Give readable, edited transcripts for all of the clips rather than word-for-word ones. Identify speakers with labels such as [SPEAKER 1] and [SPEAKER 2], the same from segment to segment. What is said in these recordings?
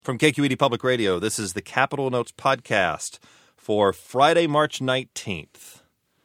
[SPEAKER 1] From KQED Public Radio, this is the Capital Notes podcast for Friday, March 19th.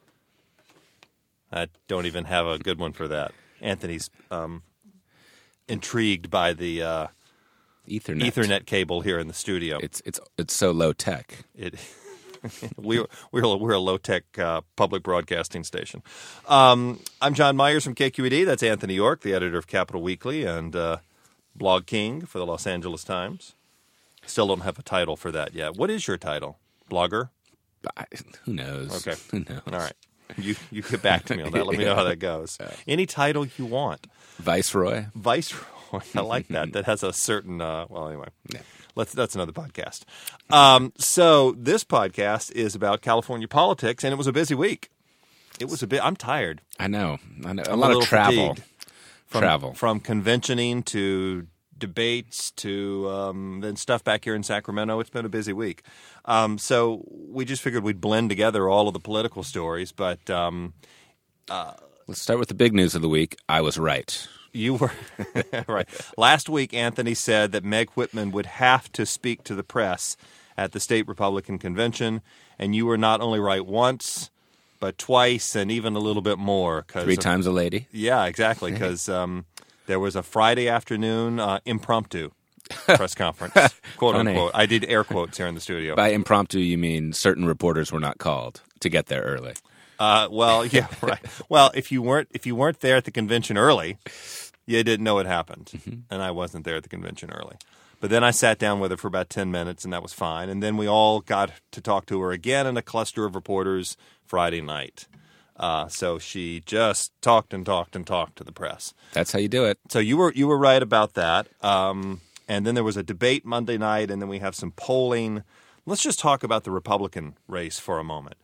[SPEAKER 1] I don't even have a good one for that. Anthony's intrigued by the Ethernet cable here in the studio.
[SPEAKER 2] It's so low tech.
[SPEAKER 1] We're a low tech public broadcasting station. I'm John Myers from KQED. That's Anthony York, the editor of Capital Weekly and Blog King for the Los Angeles Times. Still don't have a title for that yet. What is your title? Blogger?
[SPEAKER 2] Who knows?
[SPEAKER 1] Okay.
[SPEAKER 2] Who knows?
[SPEAKER 1] All right. You get back to me on that. Let me know how that goes. Any title you want.
[SPEAKER 2] Viceroy?
[SPEAKER 1] Viceroy. I like that. That has a certain, anyway.
[SPEAKER 2] Yeah.
[SPEAKER 1] That's another podcast. So this podcast is about California politics, and it was a busy week. I'm tired.
[SPEAKER 2] I know.
[SPEAKER 1] I'm
[SPEAKER 2] a lot of travel.
[SPEAKER 1] From conventioning to debates to then stuff back here in Sacramento. It's been a busy week. So we just figured we'd blend together all of the political stories. But
[SPEAKER 2] let's start with the big news of the week. I was right.
[SPEAKER 1] You were right. Last week, Anthony said that Meg Whitman would have to speak to the press at the state Republican convention. And you were not only right once, but twice and even a little bit more.
[SPEAKER 2] 3 times a lady?
[SPEAKER 1] Yeah, exactly, because there was a Friday afternoon impromptu press conference, quote unquote. I did air quotes here in the studio.
[SPEAKER 2] By impromptu, you mean certain reporters were not called to get there early.
[SPEAKER 1] Well, yeah, right. Well, if you weren't there at the convention early, you didn't know it happened, and I wasn't there at the convention early. But then I sat down with her for about 10 minutes, and that was fine. And then we all got to talk to her again in a cluster of reporters Friday night. So she just talked and talked and talked to the press.
[SPEAKER 2] That's how you do it.
[SPEAKER 1] So you were right about that. And then there was a debate Monday night, and then we have some polling. Let's just talk about the Republican race for a moment.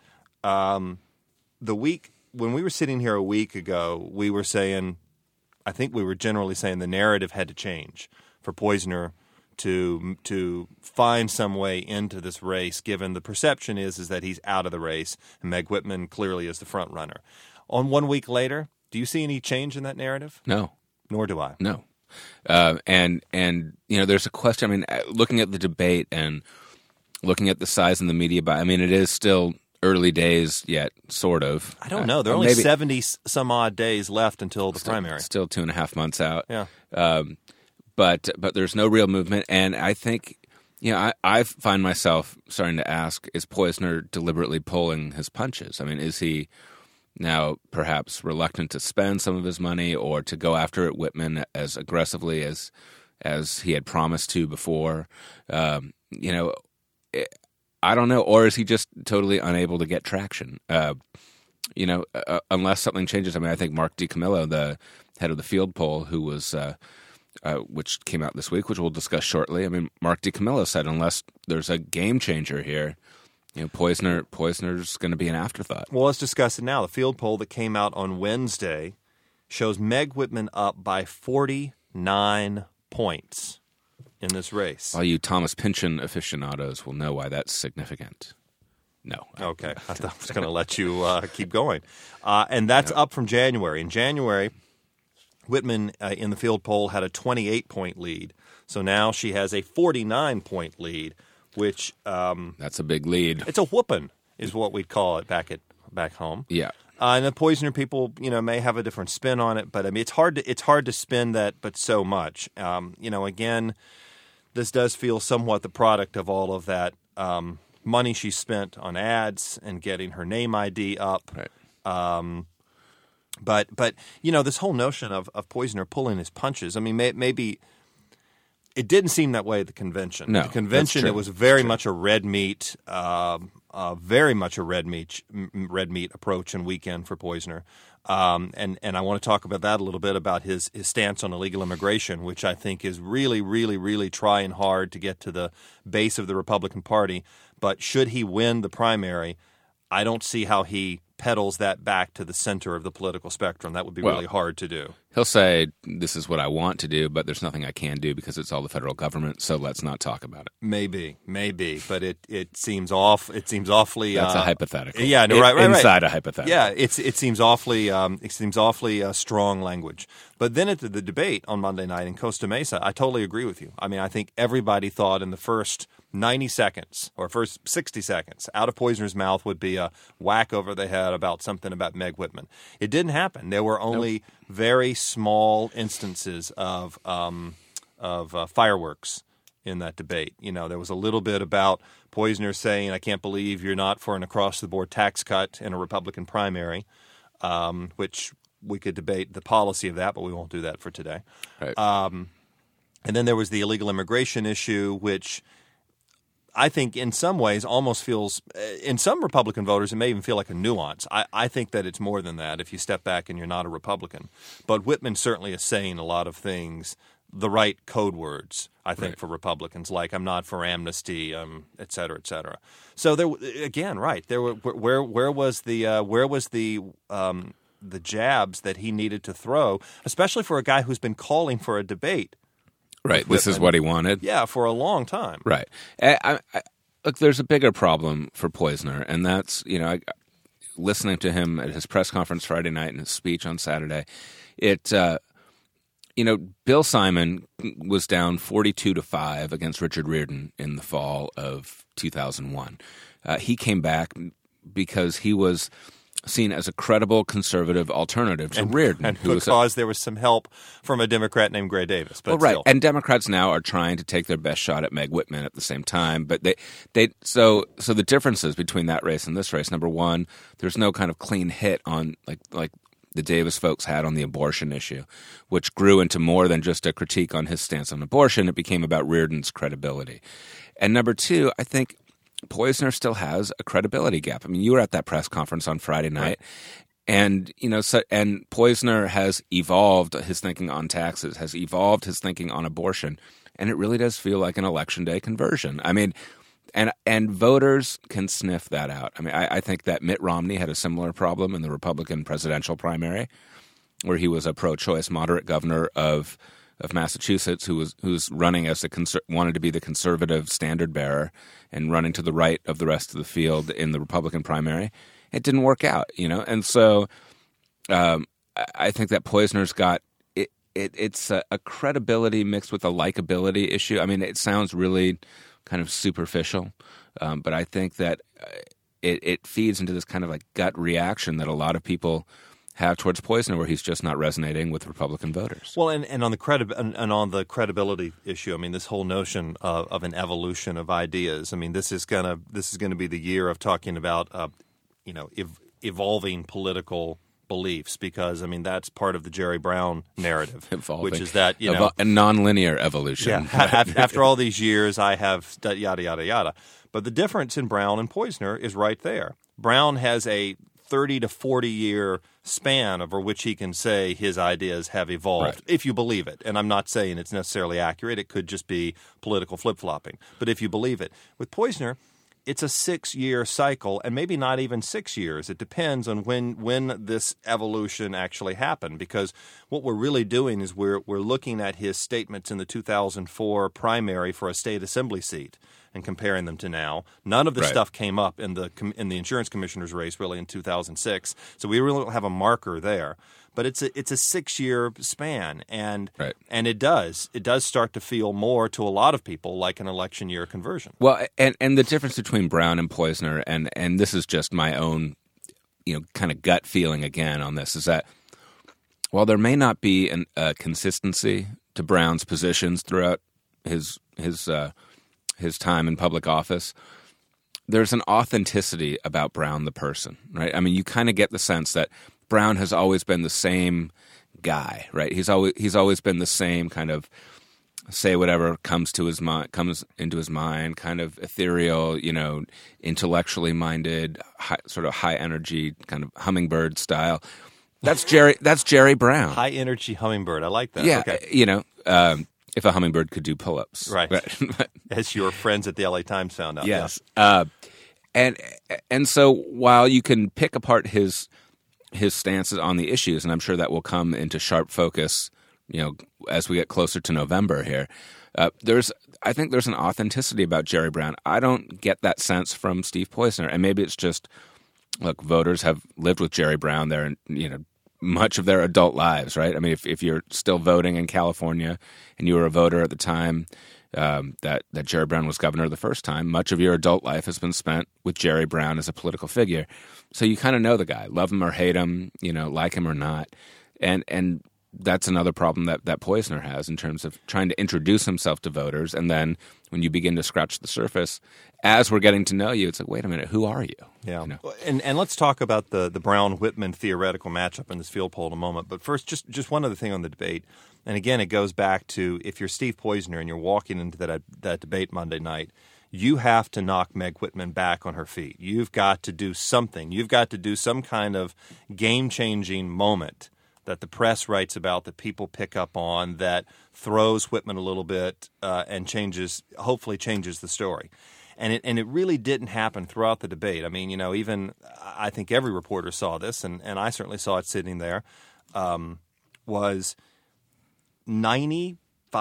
[SPEAKER 1] When we were sitting here a week ago, we were saying, I think we were generally saying the narrative had to change for Poizner to find some way into this race, given the perception is that he's out of the race, and Meg Whitman clearly is the front runner. On 1 week later, do you see any change in that narrative?
[SPEAKER 2] No.
[SPEAKER 1] Nor do I.
[SPEAKER 2] No. And there's a question. I mean, looking at the debate and looking at the size in the media buy, I mean, it is still early days yet, sort of.
[SPEAKER 1] I don't know. There are only 70 some odd days left until the primary.
[SPEAKER 2] Still 2.5 months out.
[SPEAKER 1] Yeah.
[SPEAKER 2] But there's no real movement, and I think, I find myself starting to ask, is Poizner deliberately pulling his punches? I mean, is he now perhaps reluctant to spend some of his money or to go after Whitman as aggressively as he had promised to before? I don't know. Or is he just totally unable to get traction? Unless something changes. I mean, I think Mark DiCamillo, the head of the field poll, who was which came out this week, which we'll discuss shortly. I mean, Mark DiCamillo said unless there's a game changer here, Poizner's going to be an afterthought.
[SPEAKER 1] Well, let's discuss it now. The field poll that came out on Wednesday shows Meg Whitman up by 49 points in this race.
[SPEAKER 2] All you Thomas Pynchon aficionados will know why that's significant. No.
[SPEAKER 1] Okay. I thought I was going to let you keep going. And that's up from January. In January, Whitman in the field poll had a 28-point lead. So now she has a 49-point lead, which
[SPEAKER 2] that's a big lead.
[SPEAKER 1] It's a whooping, is what we'd call it back home.
[SPEAKER 2] Yeah.
[SPEAKER 1] And the Poizner people, may have a different spin on it, but I mean, it's hard to spin that, but so much. Again, this does feel somewhat the product of all of that money she spent on ads and getting her name ID up.
[SPEAKER 2] Right.
[SPEAKER 1] But this whole notion of Poizner pulling his punches, I mean, maybe it didn't seem that way at the convention.
[SPEAKER 2] No,
[SPEAKER 1] at the convention, it was very much a red meat, approach and weekend for Poizner. And I want to talk about that a little bit, about his stance on illegal immigration, which I think is really, really, really trying hard to get to the base of the Republican Party. But should he win the primary, I don't see how he pedals that back to the center of the political spectrum. That would be really hard to do.
[SPEAKER 2] He'll say, this is what I want to do, but there's nothing I can do because it's all the federal government, so let's not talk about it.
[SPEAKER 1] Maybe, but it seems awfully.
[SPEAKER 2] That's a hypothetical.
[SPEAKER 1] Yeah, no, right.
[SPEAKER 2] Inside a hypothetical.
[SPEAKER 1] Yeah, it seems awfully strong language. But then at the debate on Monday night in Costa Mesa, I totally agree with you. I mean, I think everybody thought in the first 90 seconds or first 60 seconds out of Poizner's mouth would be a whack over the head about something about Meg Whitman. It didn't happen. There were only very small instances of fireworks in that debate. You know, there was a little bit about Poizner saying, "I can't believe you're not for an across-the-board tax cut in a Republican primary," which we could debate the policy of that, but we won't do that for today.
[SPEAKER 2] Right.
[SPEAKER 1] And then there was the illegal immigration issue, which I think in some ways almost feels – in some Republican voters it may even feel like a nuance. I think that it's more than that if you step back and you're not a Republican. But Whitman certainly is saying a lot of things, the right code words, I think, for Republicans, like I'm not for amnesty, et cetera, et cetera. So there again, right, there were where was the jabs that he needed to throw, especially for a guy who's been calling for a debate.
[SPEAKER 2] Right, this is what he wanted.
[SPEAKER 1] Yeah, for a long time.
[SPEAKER 2] Right. Look, there's a bigger problem for Poizner, and that's, listening to him at his press conference Friday night and his speech on Saturday, Bill Simon was down 42-5 against Richard Riordan in the fall of 2001. He came back because he was seen as a credible conservative alternative to Riordan.
[SPEAKER 1] And because there was some help from a Democrat named Gray Davis. But
[SPEAKER 2] right.
[SPEAKER 1] Still.
[SPEAKER 2] And Democrats now are trying to take their best shot at Meg Whitman at the same time. But so the differences between that race and this race, number one, there's no kind of clean hit on like the Davis folks had on the abortion issue, which grew into more than just a critique on his stance on abortion. It became about Riordan's credibility. And number two, I think Poizner still has a credibility gap. I mean, you were at that press conference on Friday night, and and Poizner has evolved his thinking on taxes, has evolved his thinking on abortion, and it really does feel like an election day conversion. I mean, and voters can sniff that out. I mean, I think that Mitt Romney had a similar problem in the Republican presidential primary, where he was a pro-choice moderate governor of Massachusetts who's running as wanted to be the conservative standard bearer and running to the right of the rest of the field in the Republican primary. It didn't work out, and so I think that Poizner's got it's a credibility mixed with a likability issue. I mean, it sounds really kind of superficial, but I think that it feeds into this kind of like gut reaction that a lot of people have towards Poizner, where he's just not resonating with Republican voters.
[SPEAKER 1] Well, and on the credibility issue, I mean, this whole notion of an evolution of ideas. I mean, this is gonna be the year of talking about evolving political beliefs, because I mean that's part of the Jerry Brown narrative, which is that
[SPEAKER 2] a nonlinear evolution.
[SPEAKER 1] Yeah, after all these years, I have yada yada yada. But the difference in Brown and Poizner is right there. Brown has a 30 to 40 year span over which he can say his ideas have evolved, if you believe it. And I'm not saying it's necessarily accurate. It could just be political flip-flopping. But if you believe it. With Poizner, it's a 6-year cycle, and maybe not even 6 years. It depends on when this evolution actually happened, because what we're really doing is we're looking at his statements in the 2004 primary for a state assembly seat and comparing them to now. None of this stuff came up in the insurance commissioner's race really in 2006, so we really don't have a marker there. But it's a 6-year span, and it does start to feel more to a lot of people like an election year conversion.
[SPEAKER 2] Well, and the difference between Brown and Poizner, and this is just my own kind of gut feeling again on this, is that while there may not be a consistency to Brown's positions throughout his time in public office, there's an authenticity about Brown the person, right? I mean, you kind of get the sense that Brown has always been the same guy, right? He's always been the same kind of say whatever comes into his mind, kind of ethereal, intellectually minded, sort of high energy, kind of hummingbird style. That's Jerry Brown.
[SPEAKER 1] High energy hummingbird. I like that.
[SPEAKER 2] Yeah,
[SPEAKER 1] okay.
[SPEAKER 2] If a hummingbird could do pull-ups.
[SPEAKER 1] Right. As your friends at the LA Times found out.
[SPEAKER 2] Yes. Yeah. And so while you can pick apart his his stances on the issues, and I'm sure that will come into sharp focus, as we get closer to November here. I think there's an authenticity about Jerry Brown. I don't get that sense from Steve Poizner, and maybe it's just, look, voters have lived with Jerry Brown their, much of their adult lives, right? I mean, if you're still voting in California and you were a voter at the time that Jerry Brown was governor the first time, much of your adult life has been spent with Jerry Brown as a political figure. So you kind of know the guy, love him or hate him, like him or not. And that's another problem that Poizner has in terms of trying to introduce himself to voters. And then when you begin to scratch the surface, as we're getting to know you, it's like, wait a minute, who are you?
[SPEAKER 1] Yeah. And let's talk about the Brown-Whitman theoretical matchup in this field poll in a moment. But first, just one other thing on the debate. And again, it goes back to if you're Steve Poizner and you're walking into that debate Monday night, you have to knock Meg Whitman back on her feet. You've got to do something. You've got to do some kind of game-changing moment that the press writes about, that people pick up on, that throws Whitman a little bit and hopefully changes the story. And it really didn't happen throughout the debate. I mean, even I think every reporter saw this, and I certainly saw it sitting there, was 95%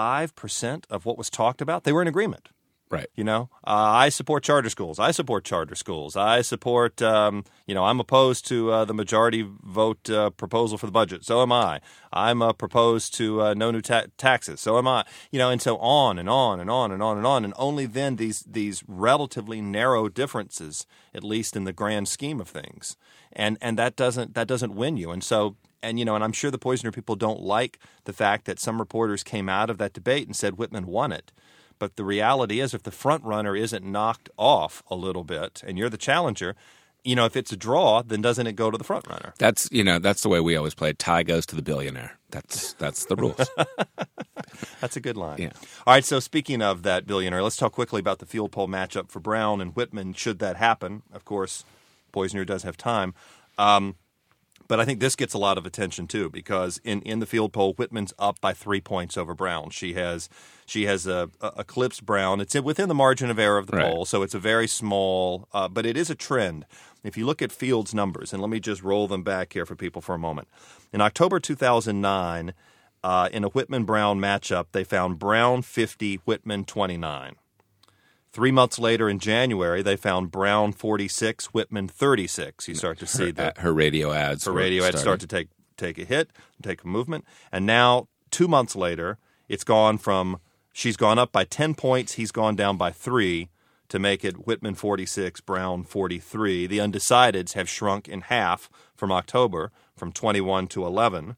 [SPEAKER 1] of what was talked about, they were in agreement.
[SPEAKER 2] Right.
[SPEAKER 1] I support charter schools. I support charter schools. I support, I'm opposed to the majority vote proposal for the budget. So am I. I'm opposed to no new taxes. So am I. And so on and on and on and on and on. And only then these relatively narrow differences, at least in the grand scheme of things. And that doesn't win you. And so, and I'm sure the Poizner people don't like the fact that some reporters came out of that debate and said Whitman won it. But the reality is, if the front runner isn't knocked off a little bit, and you're the challenger, if it's a draw, then doesn't it go to the front runner?
[SPEAKER 2] That's the way we always play. Tie goes to the billionaire. That's the rules.
[SPEAKER 1] That's a good line.
[SPEAKER 2] Yeah.
[SPEAKER 1] All right. So speaking of that billionaire, let's talk quickly about the field poll matchup for Brown and Whitman. Should that happen, of course, Poizner does have time. But I think this gets a lot of attention too, because in the field poll, Whitman's up by 3 points over Brown. She has eclipsed Brown. It's within the margin of error of the poll, so it's a very small, but it is a trend. If you look at Field's numbers, and let me just roll them back here for people for a moment. In October 2009, in a Whitman-Brown matchup, they found Brown 50, Whitman 29. 3 months later, in January, they found Brown 46, Whitman 36. You start to see
[SPEAKER 2] her radio ads.
[SPEAKER 1] Her radio ads start to take a hit, take a movement. And now, 2 months later, she's gone up by 10 points. He's gone down by 3 to make it Whitman 46, Brown 43. The undecideds have shrunk in half from October, from 21 to 11.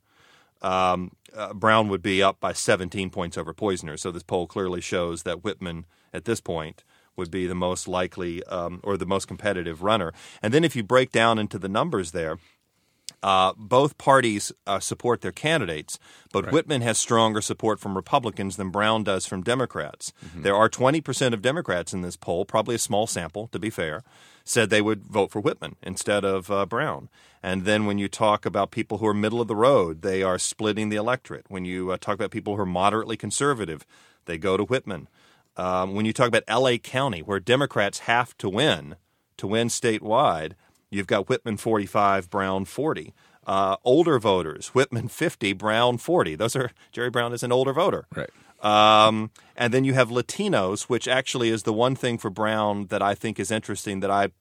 [SPEAKER 1] Brown would be up by 17 points over Poizner. So this poll clearly shows that Whitman, at this point, would be the most likely or the most competitive runner. And then if you break down into the numbers there, both parties support their candidates, but right. Whitman has stronger support from Republicans than Brown does from Democrats. Mm-hmm. There are 20% of Democrats in this poll, probably a small sample, to be fair, said they would vote for Whitman instead of Brown. And then when you talk about people who are middle of the road, they are splitting the electorate. When you talk about people who are moderately conservative, they go to Whitman. When you talk about L.A. County, where Democrats have to win statewide, you've got Whitman 45, Brown 40. Older voters, Whitman 50, Brown 40. Jerry Brown is an older voter.
[SPEAKER 2] Right.
[SPEAKER 1] And then you have Latinos, which actually is the one thing for Brown that I think is interesting that I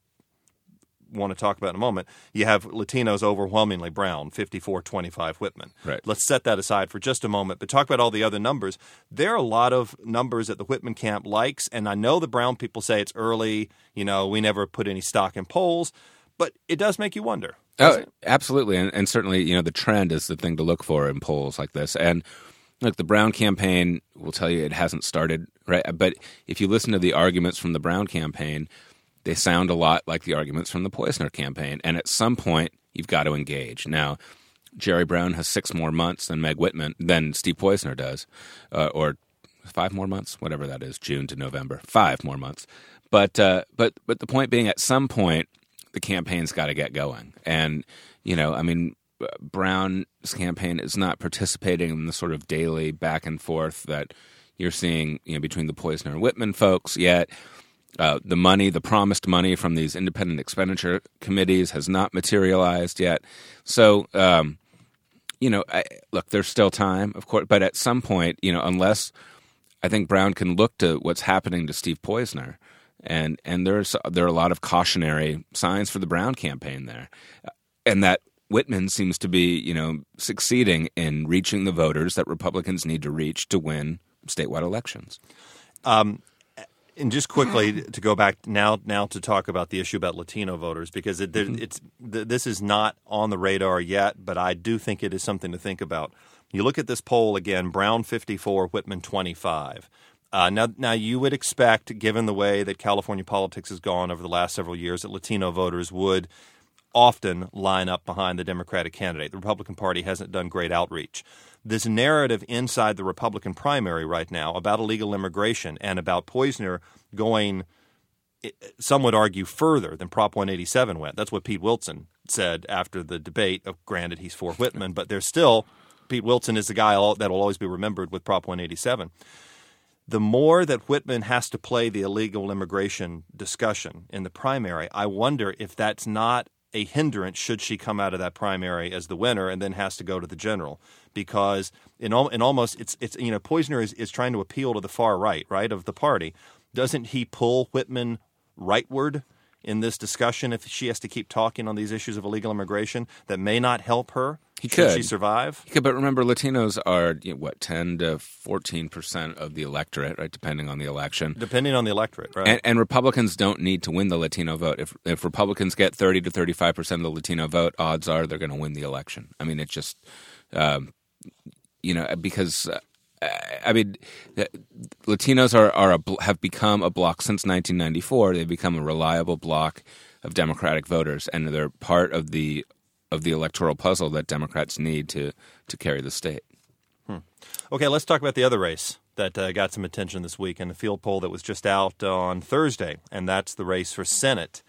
[SPEAKER 1] want to talk about in a moment. You have Latinos overwhelmingly Brown, 54-25 Whitman.
[SPEAKER 2] Right.
[SPEAKER 1] Let's set that aside for just a moment, but talk about all the other numbers. There are a lot of numbers that the Whitman camp likes, and I know the Brown people say it's early, we never put any stock in polls, but it does make you wonder.
[SPEAKER 2] Oh, absolutely, and certainly, the trend is the thing to look for in polls like this. And look, the Brown campaign will tell you it hasn't started, right? But if you listen to the arguments from the Brown campaign, they sound a lot like the arguments from the Poizner campaign. And at some point, you've got to engage. Now, Jerry Brown has 6 more months than Steve Poizner does, or 5 more months, whatever that is, June to November, 5 more months. But the point being, at some point, the campaign's got to get going. And, Brown's campaign is not participating in the sort of daily back and forth that you're seeing, between the Poizner and Whitman folks yet. The money, the promised money from these independent expenditure committees has not materialized yet. So, look, there's still time, of course, but at some point, unless I think Brown can look to what's happening to Steve Poizner, and there are a lot of cautionary signs for the Brown campaign there, and that Whitman seems to be, succeeding in reaching the voters that Republicans need to reach to win statewide elections.
[SPEAKER 1] And just quickly to go back now to talk about the issue about Latino voters, because this is not on the radar yet, but I do think it is something to think about. You look at this poll again: Brown 54, Whitman 25. Now you would expect, given the way that California politics has gone over the last several years, that Latino voters would often line up behind the Democratic candidate. The Republican Party hasn't done great outreach. This narrative inside the Republican primary right now about illegal immigration and about Poizner going, some would argue, further than Prop 187 went. That's what Pete Wilson said after the debate. Granted, he's for Whitman, but there's still, Pete Wilson is the guy that will always be remembered with Prop 187. The more that Whitman has to play the illegal immigration discussion in the primary, I wonder if that's not a hindrance should she come out of that primary as the winner and then has to go to the general, because in almost it's Poizner is trying to appeal to the far right of the party. Doesn't he pull Whitman rightward in this discussion if she has to keep talking on these issues of illegal immigration that may not help her? Should she survive?
[SPEAKER 2] He could, but remember, Latinos are 10 to 14% of the electorate, right? Depending on the election.
[SPEAKER 1] Depending on the electorate, right?
[SPEAKER 2] And Republicans don't need to win the Latino vote. If Republicans get 30 to 35% of the Latino vote, odds are they're going to win the election. I mean, it's just because Latinos have become a bloc since 1994. They've become a reliable bloc of Democratic voters, and they're part of the electoral puzzle that Democrats need to carry the state.
[SPEAKER 1] Okay, let's talk about the other race that got some attention this week in the field poll that was just out on Thursday, and that's the race for Senate.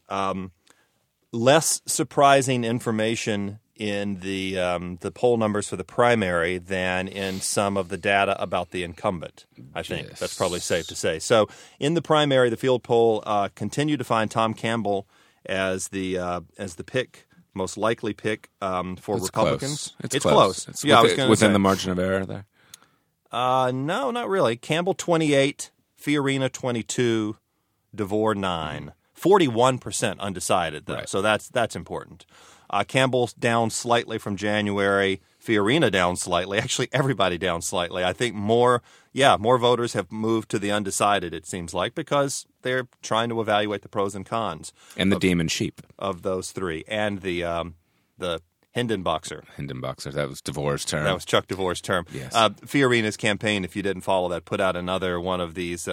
[SPEAKER 1] Less surprising information in the poll numbers for the primary than in some of the data about the incumbent, I think.
[SPEAKER 2] Yes.
[SPEAKER 1] That's probably safe to say. So in the primary, the field poll continued to find Tom Campbell as the pick, most likely pick for Republicans.
[SPEAKER 2] It's close.
[SPEAKER 1] It's
[SPEAKER 2] within the margin of error there?
[SPEAKER 1] No, not really. Campbell 28, Fiorina 22, DeVore 9. 41% undecided, though,
[SPEAKER 2] right.
[SPEAKER 1] So that's important. Campbell's down slightly from January. Fiorina down slightly. Actually, everybody down slightly. I think more voters have moved to the undecided, it seems like, because they're trying to evaluate the pros and cons.
[SPEAKER 2] And the demon sheep.
[SPEAKER 1] Of those three. And the Hindenboxer.
[SPEAKER 2] Hindenboxer. That was DeVore's term.
[SPEAKER 1] That was Chuck DeVore's term.
[SPEAKER 2] Yes.
[SPEAKER 1] Fiorina's campaign, if you didn't follow that, put out another one of these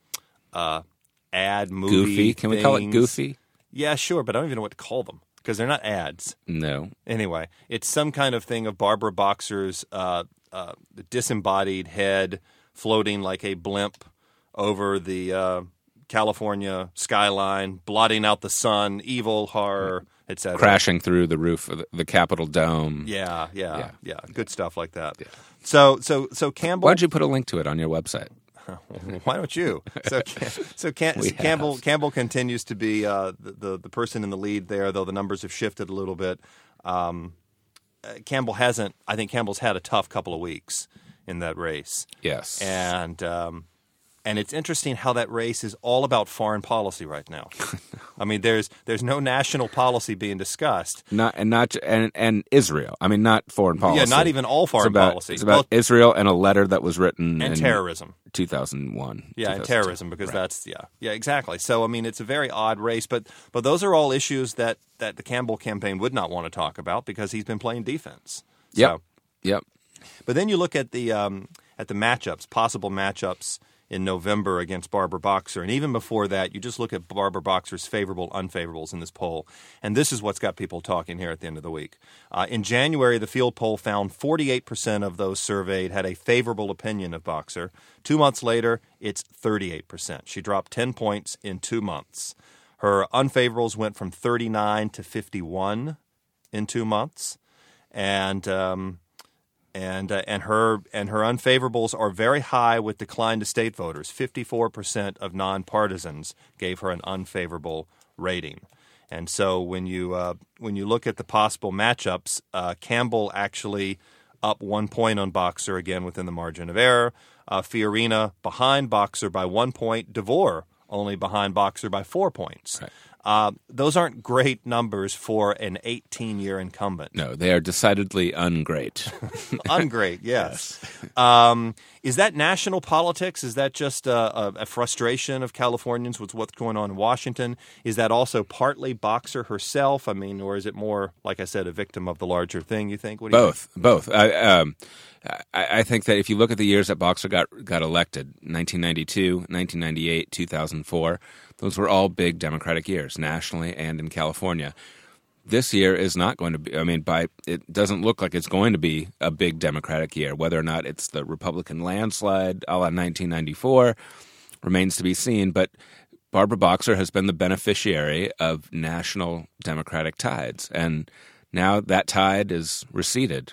[SPEAKER 1] ad movie
[SPEAKER 2] Goofy? Can we call it goofy?
[SPEAKER 1] Yeah, sure, but I don't even know what to call them because they're not ads.
[SPEAKER 2] No.
[SPEAKER 1] Anyway, it's some kind of thing of Barbara Boxer's disembodied head floating like a blimp over the California skyline, blotting out the sun, evil horror, etc.
[SPEAKER 2] Crashing through the roof of the Capitol Dome.
[SPEAKER 1] Yeah. Good stuff like that.
[SPEAKER 2] Yeah.
[SPEAKER 1] So Campbell.
[SPEAKER 2] Why don't you put a link to it on your website?
[SPEAKER 1] Why don't you? Campbell continues to be the person in the lead there, though the numbers have shifted a little bit. Campbell's had a tough couple of weeks in that race.
[SPEAKER 2] Yes,
[SPEAKER 1] and it's interesting how that race is all about foreign policy right now. I mean, there's no national policy being discussed.
[SPEAKER 2] And Israel. I mean, not foreign policy.
[SPEAKER 1] Yeah, not even all foreign policy.
[SPEAKER 2] It's about Israel and a letter that was written
[SPEAKER 1] and
[SPEAKER 2] in
[SPEAKER 1] terrorism.
[SPEAKER 2] 2001.
[SPEAKER 1] Yeah, and terrorism, because
[SPEAKER 2] right.
[SPEAKER 1] that's exactly. So I mean, it's a very odd race, but those are all issues that the Campbell campaign would not want to talk about because he's been playing defense.
[SPEAKER 2] Yep.
[SPEAKER 1] But then you look at the matchups, possible matchups in November against Barbara Boxer. And even before that, you just look at Barbara Boxer's favorable, unfavorables in this poll. And this is what's got people talking here at the end of the week. In January, the field poll found 48% of those surveyed had a favorable opinion of Boxer. 2 months later, it's 38%. She dropped 10 points in 2 months. Her unfavorables went from 39 to 51 in 2 months. And And her unfavorables are very high with decline to state voters. 54% of nonpartisans gave her an unfavorable rating. And so when you look at the possible matchups, Campbell actually up 1 point on Boxer, again within the margin of error. Fiorina behind Boxer by 1 point. DeVore only behind Boxer by 4 points.
[SPEAKER 2] Right.
[SPEAKER 1] Those aren't great numbers for an 18-year incumbent.
[SPEAKER 2] No, they are decidedly ungreat.
[SPEAKER 1] Ungreat, yes. Is that national politics? Is that just a frustration of Californians with what's going on in Washington? Is that also partly Boxer herself? I mean, or is it more, like I said, a victim of the larger thing, you think? What do you think?
[SPEAKER 2] Both. I think that if you look at the years that Boxer got elected, 1992, 1998, 2004, those were all big Democratic years, nationally and in California. This year is not going to be, it doesn't look like it's going to be a big Democratic year. Whether or not it's the Republican landslide a la 1994 remains to be seen, but Barbara Boxer has been the beneficiary of national Democratic tides, and now that tide is receded.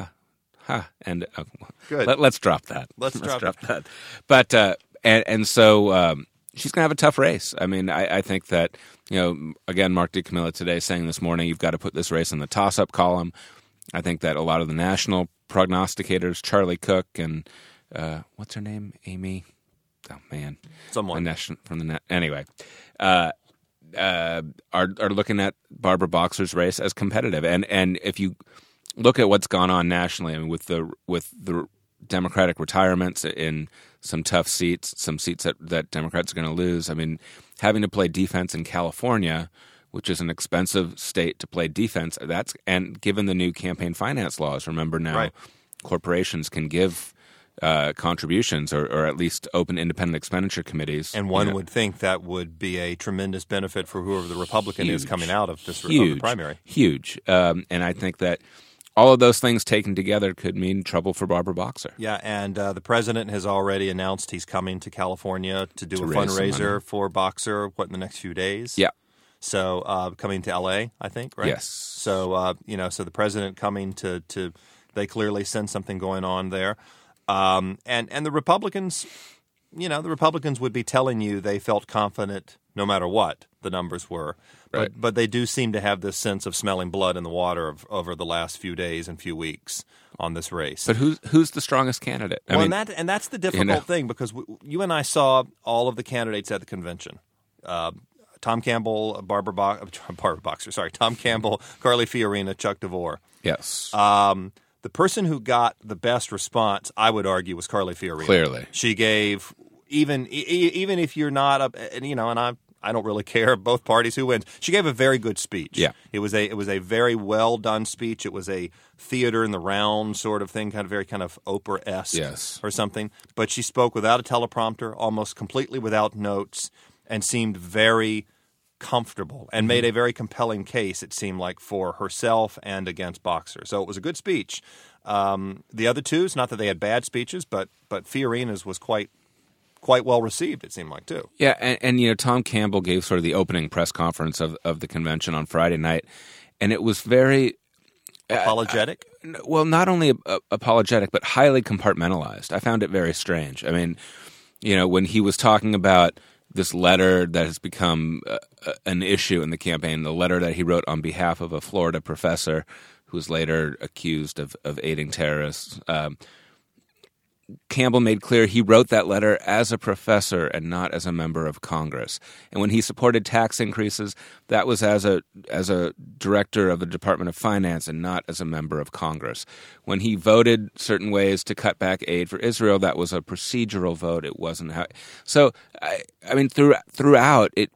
[SPEAKER 2] And
[SPEAKER 1] Good.
[SPEAKER 2] Let's drop that.
[SPEAKER 1] Let's drop
[SPEAKER 2] that. But so she's going to have a tough race. I mean, I think that, again, Mark DiCamillo today saying this morning, you've got to put this race in the toss-up column. I think that a lot of the national prognosticators, Charlie Cook and what's her name, Amy? Oh man,
[SPEAKER 1] someone
[SPEAKER 2] anyway. Are looking at Barbara Boxer's race as competitive, and if you look at what's gone on nationally, I mean, with the Democratic retirements in some tough seats, some seats that Democrats are going to lose. I mean, having to play defense in California, which is an expensive state to play defense, and given the new campaign finance laws, remember now,
[SPEAKER 1] right,
[SPEAKER 2] corporations can give contributions or at least open independent expenditure committees.
[SPEAKER 1] And one would think that would be a tremendous benefit for whoever the Republican is coming out of this primary.
[SPEAKER 2] Huge. And I think that all of those things taken together could mean trouble for Barbara Boxer.
[SPEAKER 1] Yeah, and the president has already announced he's coming to California to do a fundraiser for Boxer, in the next few days?
[SPEAKER 2] Yeah.
[SPEAKER 1] So coming to L.A., I think, right?
[SPEAKER 2] Yes.
[SPEAKER 1] So, so the president coming to they clearly sense something going on there. And the Republicans, the Republicans would be telling you they felt confident no matter what the numbers were.
[SPEAKER 2] Right.
[SPEAKER 1] But they do seem to have this sense of smelling blood in the water over the last few days and few weeks on this race.
[SPEAKER 2] But who's the strongest candidate?
[SPEAKER 1] And that's the difficult thing, because you and I saw all of the candidates at the convention. Tom Campbell, Tom Campbell, Carly Fiorina, Chuck DeVore.
[SPEAKER 2] Yes.
[SPEAKER 1] The person who got the best response, I would argue, was Carly Fiorina.
[SPEAKER 2] Clearly.
[SPEAKER 1] She gave, even if you're not and I don't really care both parties who wins. She gave a very good speech.
[SPEAKER 2] Yeah.
[SPEAKER 1] It was a very well done speech. It was a theater in the round sort of thing, very Oprah-esque or something. But she spoke without a teleprompter, almost completely without notes, and seemed very comfortable and made a very compelling case, it seemed like, for herself and against Boxer. So it was a good speech. The other two's, not that they had bad speeches, but Fiorina's was quite well received, it seemed like, too.
[SPEAKER 2] Yeah, and Tom Campbell gave sort of the opening press conference of the convention on Friday night, and it was very
[SPEAKER 1] apologetic?
[SPEAKER 2] Well, not only apologetic, but highly compartmentalized. I found it very strange. I mean, when he was talking about this letter that has become an issue in the campaign, the letter that he wrote on behalf of a Florida professor who was later accused of aiding terrorists, Campbell made clear he wrote that letter as a professor and not as a member of Congress. And when he supported tax increases, that was as a director of the Department of Finance and not as a member of Congress. When he voted certain ways to cut back aid for Israel, that was a procedural vote. It wasn't how. So I mean, throughout it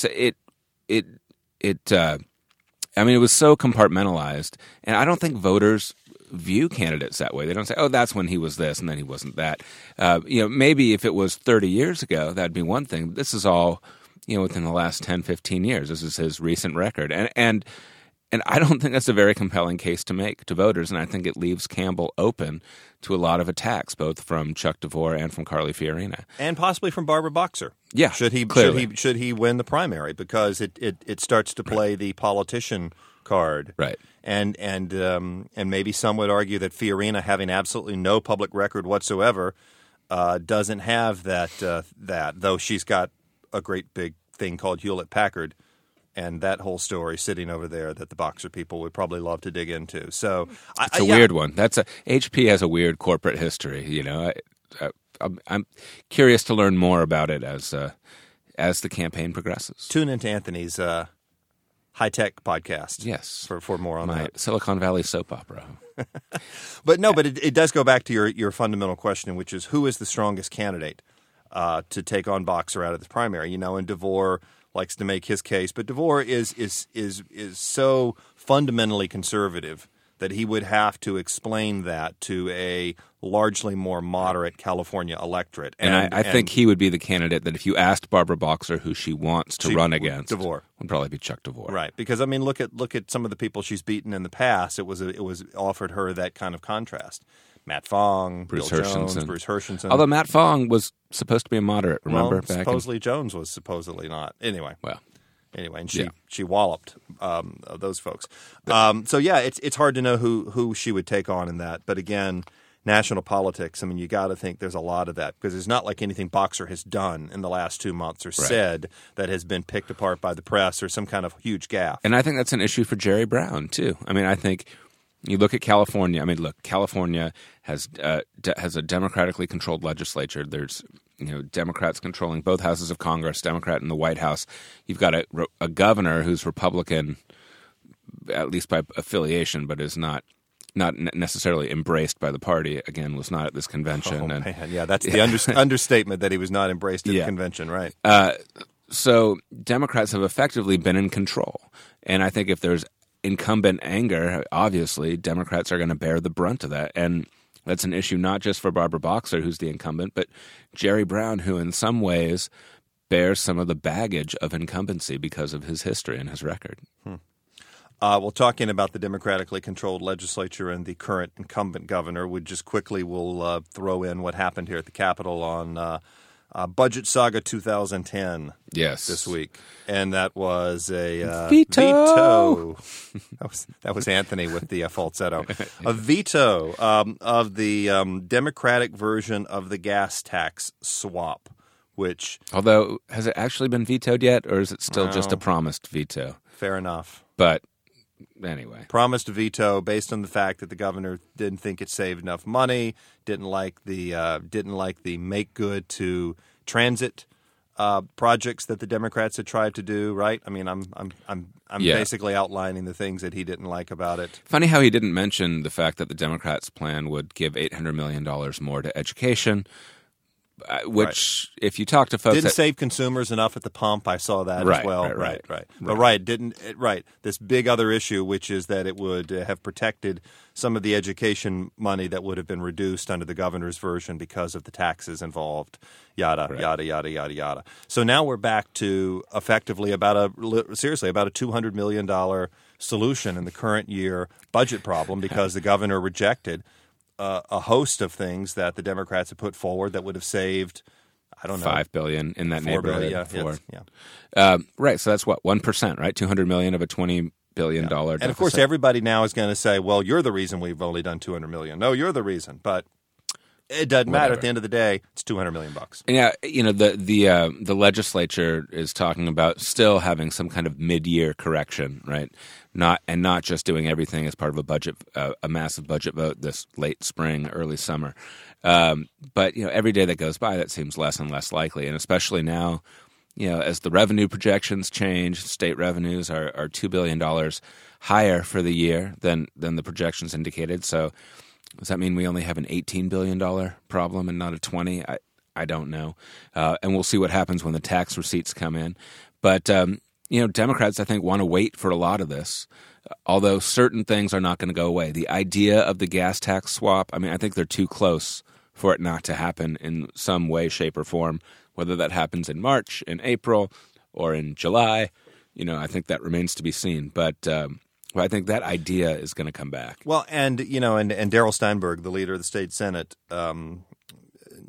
[SPEAKER 2] was so compartmentalized, and I don't think voters view candidates that way. They don't say, "Oh, that's when he was this and then he wasn't that." Maybe if it was 30 years ago, that'd be one thing. This is all, within the last 10, 15 years. This is his recent record, and I don't think that's a very compelling case to make to voters. And I think it leaves Campbell open to a lot of attacks, both from Chuck DeVore and from Carly Fiorina,
[SPEAKER 1] and possibly from Barbara Boxer.
[SPEAKER 2] Yeah,
[SPEAKER 1] should he win the primary, because it starts to play the politician card.
[SPEAKER 2] Right.
[SPEAKER 1] And maybe some would argue that Fiorina, having absolutely no public record whatsoever, doesn't have that, though she's got a great big thing called Hewlett-Packard and that whole story sitting over there that the Boxer people would probably love to dig into. So
[SPEAKER 2] it's a weird one. HP has a weird corporate history. You know, I'm curious to learn more about it as the campaign progresses.
[SPEAKER 1] Tune into Anthony's high-tech podcast.
[SPEAKER 2] Yes,
[SPEAKER 1] for more on
[SPEAKER 2] my
[SPEAKER 1] that.
[SPEAKER 2] Silicon Valley soap opera.
[SPEAKER 1] But it does go back to your fundamental question, which is who is the strongest candidate to take on Boxer out of the primary? You know, and DeVore likes to make his case, but DeVore is so fundamentally conservative that he would have to explain that to a largely more moderate California electorate.
[SPEAKER 2] And I think he would be the candidate that if you asked Barbara Boxer who she wants to run against,
[SPEAKER 1] DeVore
[SPEAKER 2] would probably be Chuck DeVore.
[SPEAKER 1] Right, because I mean, look at some of the people she's beaten in the past. It was offered her that kind of contrast. Matt Fong,
[SPEAKER 2] Bruce
[SPEAKER 1] Bill
[SPEAKER 2] Hershenson.
[SPEAKER 1] Jones, Bruce Hershenson.
[SPEAKER 2] Although Matt Fong was supposed to be a moderate, remember?
[SPEAKER 1] Well, supposedly Jones was supposedly not. Anyway, and she walloped those folks. So yeah, it's hard to know who she would take on in that. But again, national politics. I mean, you got to think there's a lot of that because it's not like anything Boxer has done in the last 2 months or said that has been picked apart by the press or some kind of huge gaffe.
[SPEAKER 2] And I think that's an issue for Jerry Brown too. I mean, I think. You look at California. I mean, look, California has a democratically controlled legislature. There's Democrats controlling both houses of Congress, Democrat in the White House. You've got a governor who's Republican, at least by affiliation, but is not necessarily embraced by the party. Again, was not at this convention.
[SPEAKER 1] Oh, man. Yeah, that's the understatement that he was not embraced at the convention, right?
[SPEAKER 2] So Democrats have effectively been in control, and I think if there's incumbent anger, obviously, Democrats are going to bear the brunt of that. And that's an issue not just for Barbara Boxer, who's the incumbent, but Jerry Brown, who in some ways bears some of the baggage of incumbency because of his history and his record.
[SPEAKER 1] Well, talking about the democratically controlled legislature and the current incumbent governor, we'll throw in what happened here at the Capitol on Budget Saga 2010 this week. And that was a veto. That was Anthony with the falsetto. A veto of the Democratic version of the gas tax swap, which...
[SPEAKER 2] Although, has it actually been vetoed yet, or is it still just a promised veto?
[SPEAKER 1] Fair enough.
[SPEAKER 2] But... Anyway,
[SPEAKER 1] promised a veto based on the fact that the governor didn't think it saved enough money, didn't like the make good to transit projects that the Democrats had tried to do. Right? I mean, I'm basically outlining the things that he didn't like about it.
[SPEAKER 2] Funny how he didn't mention the fact that the Democrats' plan would give $800 million more to education. Which, if you talk to folks,
[SPEAKER 1] didn't save consumers enough at the pump. I saw that as well. Right. This big other issue, which is that it would have protected some of the education money that would have been reduced under the governor's version because of the taxes involved. Yada yada yada. So now we're back to effectively about a $200 million solution in the current year budget problem because the governor rejected a host of things that the Democrats have put forward that would have saved, I don't know,
[SPEAKER 2] $5 billion in that neighborhood.
[SPEAKER 1] Right.
[SPEAKER 2] So that's what 1%, right? $200 million of a $20 billion deficit.
[SPEAKER 1] And of course, everybody now is going to say, "Well, you're the reason we've only done $200 million." No, you're the reason, but it doesn't matter. At the end of the day, it's $200 million.
[SPEAKER 2] Yeah, the legislature is talking about still having some kind of mid-year correction, right? Not just doing everything as part of a budget, a massive budget vote this late spring, early summer. But every day that goes by, that seems less and less likely, and especially now, as the revenue projections change, state revenues are $2 billion higher for the year than the projections indicated. So does that mean we only have an $18 billion problem and not a 20? I don't know, and we'll see what happens when the tax receipts come in, but. Democrats, I think, want to wait for a lot of this, although certain things are not going to go away. The idea of the gas tax swap, I mean, I think they're too close for it not to happen in some way, shape, or form, whether that happens in March, in April, or in July. I think that remains to be seen. But I think that idea is going to come back.
[SPEAKER 1] Well, and Darrell Steinberg, the leader of the state Senate,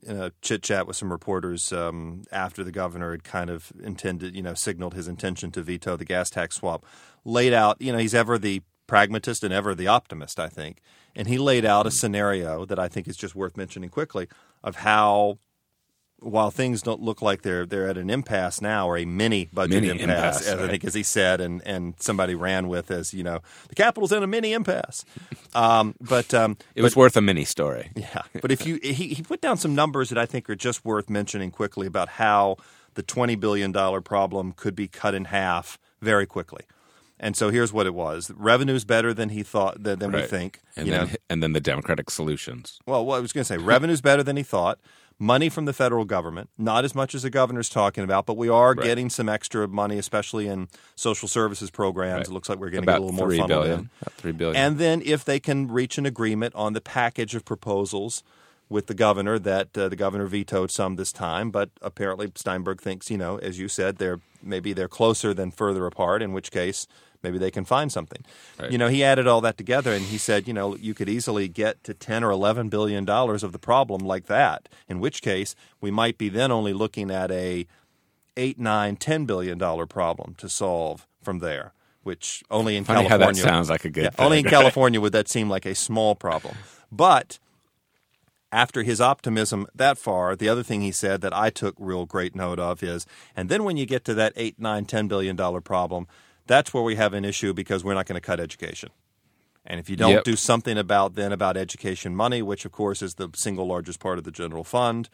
[SPEAKER 1] in a chit-chat with some reporters after the governor had kind of signaled his intention to veto the gas tax swap, laid out, he's ever the pragmatist and ever the optimist, I think. And he laid out a scenario that I think is just worth mentioning quickly of how, while things don't look like they're at an impasse now, or a mini budget impasse,
[SPEAKER 2] right.
[SPEAKER 1] I think, as he said, and somebody ran with as, the Capitol's in a mini impasse.
[SPEAKER 2] It was worth a mini story.
[SPEAKER 1] Yeah. But he put down some numbers that I think are just worth mentioning quickly about how the $20 billion problem could be cut in half very quickly. And so here's what it was. Revenue's better than he thought, than
[SPEAKER 2] right.
[SPEAKER 1] we think.
[SPEAKER 2] And then the Democratic solutions.
[SPEAKER 1] Well, I was going to say, revenue's better than he thought. Money from the federal government, not as much as the governor's talking about, but we are getting some extra money, especially in social services programs.
[SPEAKER 2] Right.
[SPEAKER 1] It looks like we're getting
[SPEAKER 2] about
[SPEAKER 1] a little more funneled in.
[SPEAKER 2] About $3 billion.
[SPEAKER 1] And then if they can reach an agreement on the package of proposals with the governor, that the governor vetoed some this time, but apparently Steinberg thinks, as you said, they're closer than further apart, in which case maybe they can find something.
[SPEAKER 2] Right.
[SPEAKER 1] He added all that together, and he said, you could easily get to $10 or $11 billion of the problem like that, in which case we might be then only looking at a $8, $9, $10 billion problem to solve from there, which only in
[SPEAKER 2] Funny
[SPEAKER 1] California.
[SPEAKER 2] how that sounds like a good thing.
[SPEAKER 1] Only in California would that seem like a small problem. But after his optimism that far, the other thing he said that I took real great note of is, and then when you get to that $8, $9, $10 billion problem, that's where we have an issue because we're not going to cut education. And if you don't do something about education money, which of course is the single largest part of the general fund,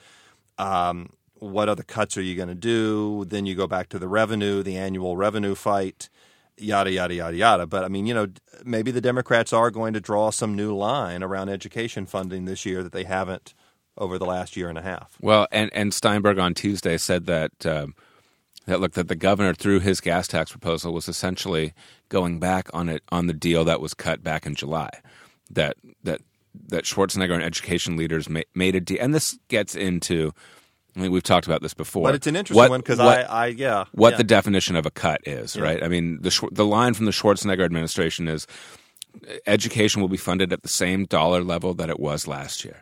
[SPEAKER 1] what other cuts are you going to do? Then you go back to the revenue, the annual revenue fight, yada, yada, yada, yada. But, maybe the Democrats are going to draw some new line around education funding this year that they haven't over the last year and a half.
[SPEAKER 2] Well, and Steinberg on Tuesday said that that the governor, through his gas tax proposal, was essentially going back on the deal that was cut back in July. That Schwarzenegger and education leaders made a deal, and this gets into. We've talked about this before,
[SPEAKER 1] but it's an interesting one because
[SPEAKER 2] the definition of a cut is, right? The line from the Schwarzenegger administration is education will be funded at the same dollar level that it was last year.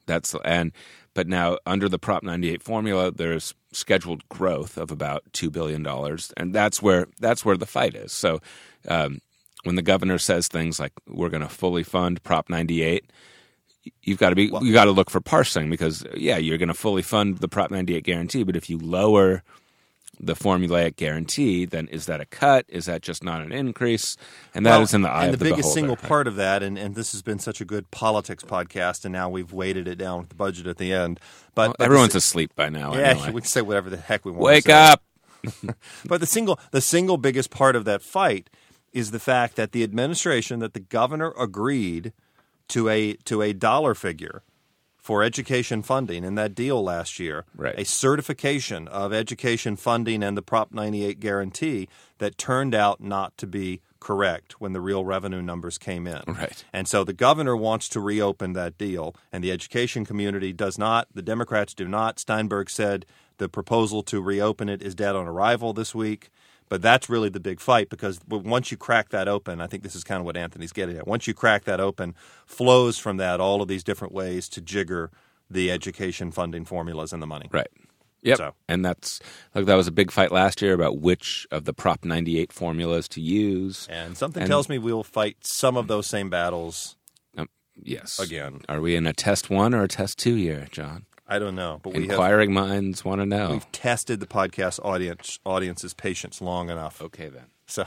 [SPEAKER 2] But now under the Prop 98 formula, there's scheduled growth of about $2 billion, and that's where the fight is. So when the governor says things like we're going to fully fund Prop 98, you got to look for parsing because you're going to fully fund the Prop 98 guarantee, but if you lower the formulaic guarantee, then is that a cut? Is that just not an increase? And that is in the eye of the beholder.
[SPEAKER 1] And the biggest single part of that, and this has been such a good politics podcast, and now we've weighted it down with the budget at the end. But
[SPEAKER 2] everyone's asleep by now.
[SPEAKER 1] Yeah,
[SPEAKER 2] anyway.
[SPEAKER 1] We can say whatever the heck we want.
[SPEAKER 2] Wake
[SPEAKER 1] to say.
[SPEAKER 2] up!
[SPEAKER 1] But the single biggest part of that fight is the fact that the administration, that the governor agreed to a dollar figure for education funding in that deal last year,
[SPEAKER 2] right.
[SPEAKER 1] A certification of education funding and the Prop 98 guarantee that turned out not to be correct when the real revenue numbers came in.
[SPEAKER 2] Right.
[SPEAKER 1] And so the governor wants to reopen that deal, and the education community does not. The Democrats do not. Steinberg said the proposal to reopen it is dead on arrival this week. But that's really the big fight because once you crack that open, I think this is kind of what Anthony's getting at. Once you crack that open, flows from that all of these different ways to jigger the education funding formulas and the money.
[SPEAKER 2] Right. Yep.
[SPEAKER 1] So.
[SPEAKER 2] And that was a big fight last year about which of the Prop 98 formulas to use.
[SPEAKER 1] And something tells me we'll fight some of those same battles.
[SPEAKER 2] Yes.
[SPEAKER 1] Again.
[SPEAKER 2] Are we in a test 1 or a test 2 year, John?
[SPEAKER 1] I don't know, but
[SPEAKER 2] inquiring minds want to know.
[SPEAKER 1] We've tested the podcast audience's patience long enough.
[SPEAKER 2] Okay, then.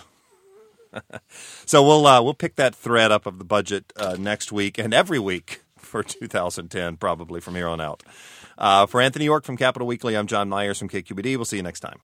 [SPEAKER 1] So we'll pick that thread up of the budget next week and every week for 2010, probably from here on out. For Anthony York from Capital Weekly, I'm John Myers from KQBD. We'll see you next time.